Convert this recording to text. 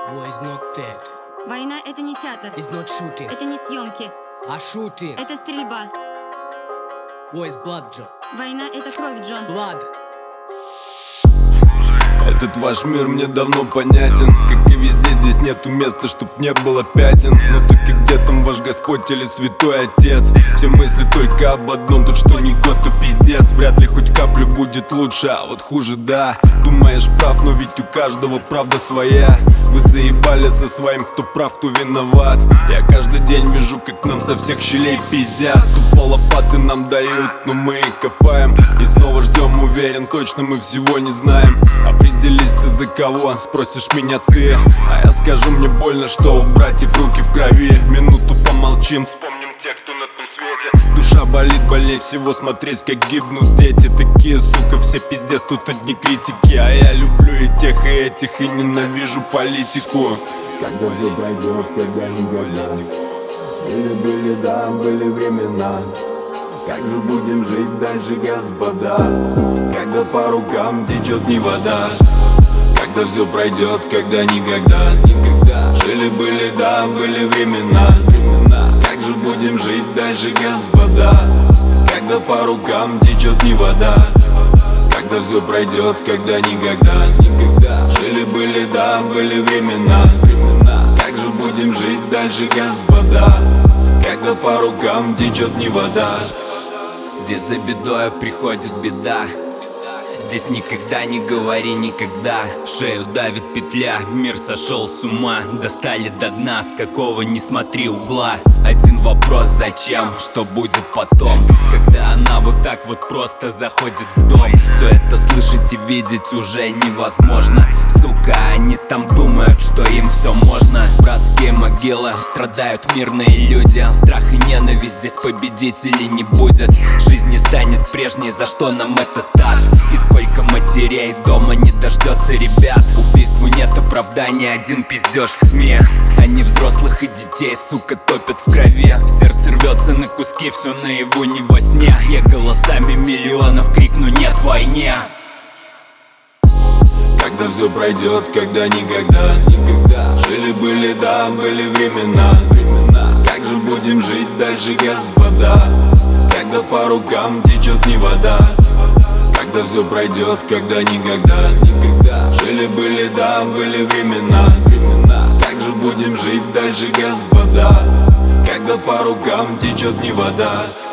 War is not fair. Война — это не театр. It's not shooting. Это не съемки. A shooting. Это стрельба. War is blood, John. Война — это кровь, Джон. Blood. Этот ваш мир мне давно понятен. Как и везде, здесь нету места, чтоб не было пятен. Но только где там ваш Господь или Святой Отец? Все мысли только об одном, тут что ни год, то пиздец. Вряд ли хоть каплю будет лучше, а вот хуже, да. Думаешь прав, но ведь у каждого правда своя. Вы заебали со своим, кто прав, кто виноват. Я каждый день вижу, как нам со всех щелей пиздят. Тупо лопаты нам дают, но мы их копаем. И снова ждем, уверен, точно мы всего не знаем. Определись ты за кого, спросишь меня ты. А я скажу, мне больно, что у братьев руки в крови. Минуту помолчим, вспомним тех, кто на том свете. Душа болит, больнее всего смотреть, как гибнут дети. Такие, сука, все пиздец, тут одни критики. А я люблю и тех, и этих, и ненавижу политику. Когда все пройдет, когда никогда. Были, да, были времена. Как же будем жить дальше, господа? Когда по рукам течет не вода. Когда все пройдет, когда никогда. Жили, да, были времена. Как же будем жить дальше, господа? Когда по рукам течет не вода. Когда все пройдет, когда никогда. Жили, да, были времена. Как же будем жить дальше, господа? Когда по рукам течет не вода. Здесь за бедою приходит беда. Здесь никогда не говори никогда. Шею давит петля, мир сошел с ума. Достали до дна, с какого не смотри угла. Один вопрос: зачем, что будет потом? Когда она вот так вот просто заходит в дом. Все это слышать и видеть уже невозможно. Сука, они там думают, что им все можно. Братские могилы, страдают мирные люди. Страх и ненависть, здесь победителей не будет. Жизнь не станет прежней, за что нам этот ад? И сколько матерей дома не дождется ребят. Убийству нет оправдания, один пиздеж в СМИ. Они взрослых и детей, сука, топят в крови. Сердце рвется на куски, все наяву, не во сне. Я голосами миллионов крикну: нет войне. Когда все пройдет, когда никогда. Жили, да, были времена. Как же будем жить дальше, господа? Когда по рукам течет не вода. Когда все пройдет, когда никогда. Жили, да, были времена. Как же будем жить дальше, господа? Когда по рукам течет не вода.